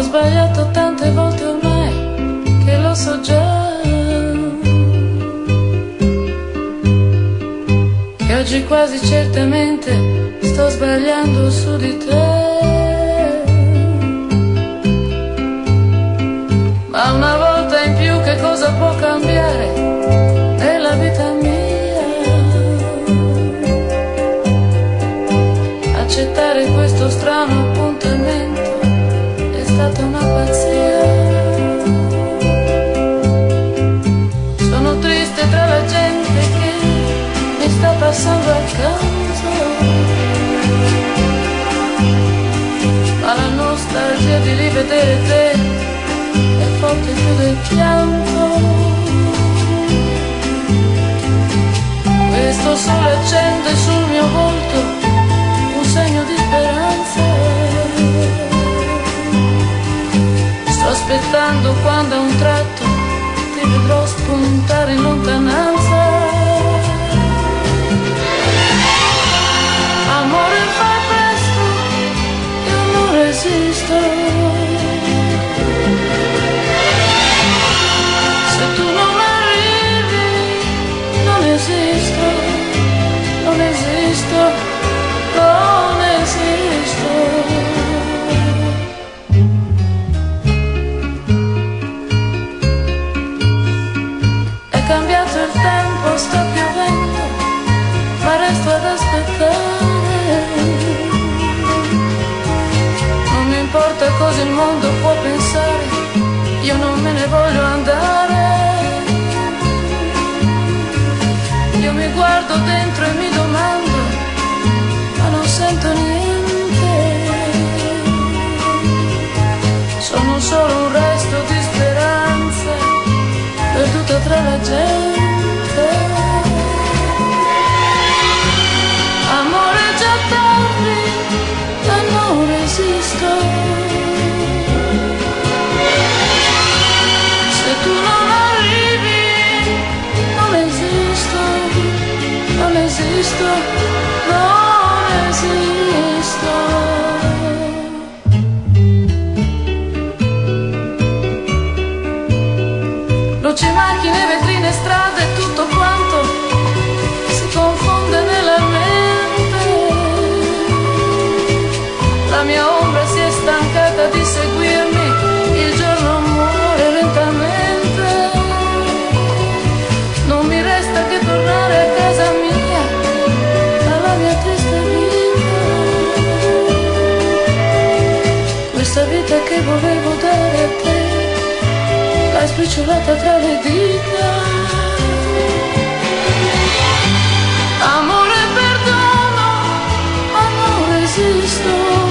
sbagliato tante volte ormai che lo so già, che oggi quasi certamente sto sbagliando su di te. Ma una volta in più che cosa può cambiare nella vita mia? Accettare questo strano appuntamento è stata una pazzia. Sono triste tra la gente che mi sta passando accanto, ma la nostalgia di rivedere te è forte più del pianto. Questo sole accende sul mio volto un segno di speranza. Sto aspettando quando a un tratto ti vedrò spuntare in lontananza. Amore, fai presto, io non resisto. Se tu non arrivi, non esisto, non esisto, non esisto. È cambiato il tempo, sta piovendo, ma resto ad aspettare. Non mi importa cosa il mondo può pensare, io non me ne voglio andare. Io mi guardo dentro e mi domando, ma non sento niente. Sono solo un resto di speranza perduta tra la gente. Amore, già tardi, ma non resisto. Se tu non arrivi, non esisto, non esisto, non esisto. Luci, macchine, vetrine, strade, tutto quanto si confonde nella mente. La mia ombra si è stancata di seguirmi, il giorno muore lentamente. Non mi resta che tornare a casa mia, alla mia triste vita. Questa vita che volevo dare a te, l'hai spicciolata tra le dita. Amore, perdono, ma non resisto.